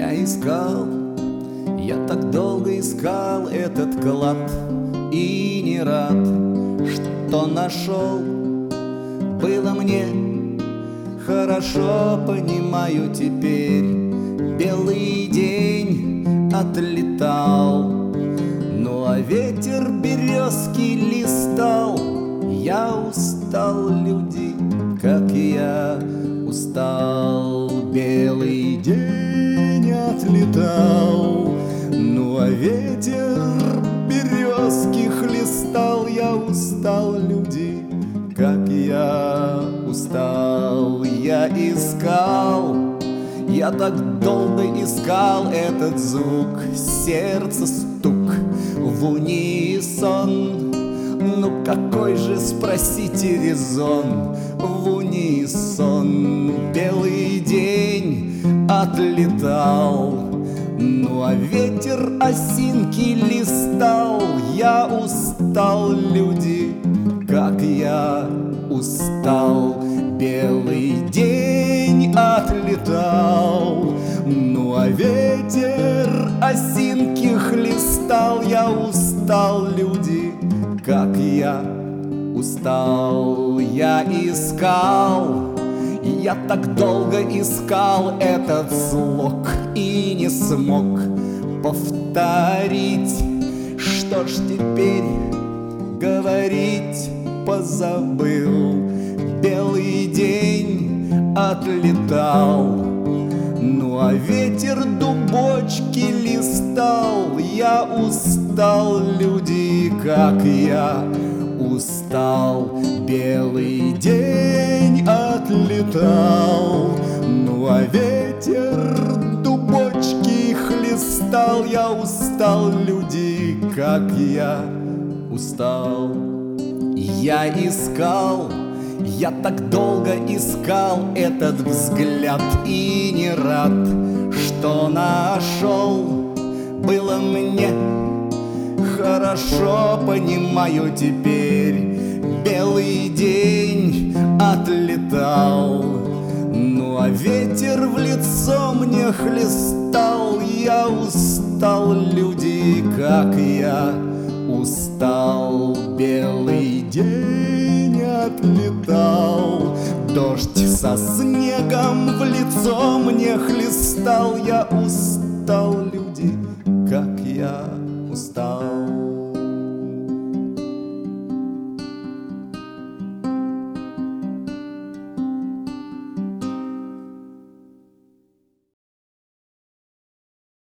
Я так долго искал этот клад и не рад, что нашел. Было мне хорошо, понимаю теперь. Белый день отлетал, ну а ветер березки листал. Я устал, люди, как я устал. Белый день отлетал, ну а ветер березки хлестал. Я устал, люди, как я устал. Я искал, я так долго искал этот звук, сердце стук в унисон. Ну какой же, спросите, резон в унисон? Белый день отлетал, ну а ветер осинки листал. Я устал, люди, как я устал. Белый день отлетал, ну а ветер осинки хлестал. Я устал, люди, как я устал. Я искал, я так долго искал этот слог и не смог повторить. Что ж теперь говорить, позабыл. Белый день отлетал, ну а ветер дубочки листал. Я устал, люди, как я устал. Белый день отлетал, ну а ветер дубочки хлестал. Я устал, люди, как я устал. Я искал, я так долго искал этот взгляд и не рад, что нашел. Было мне хорошо, понимаю теперь. Белый день отлетал, ну а ветер в лицо мне хлестал. Я устал, люди, как я устал. Белый день отлетал, дождь со снегом в лицо мне хлестал. Я устал, люди,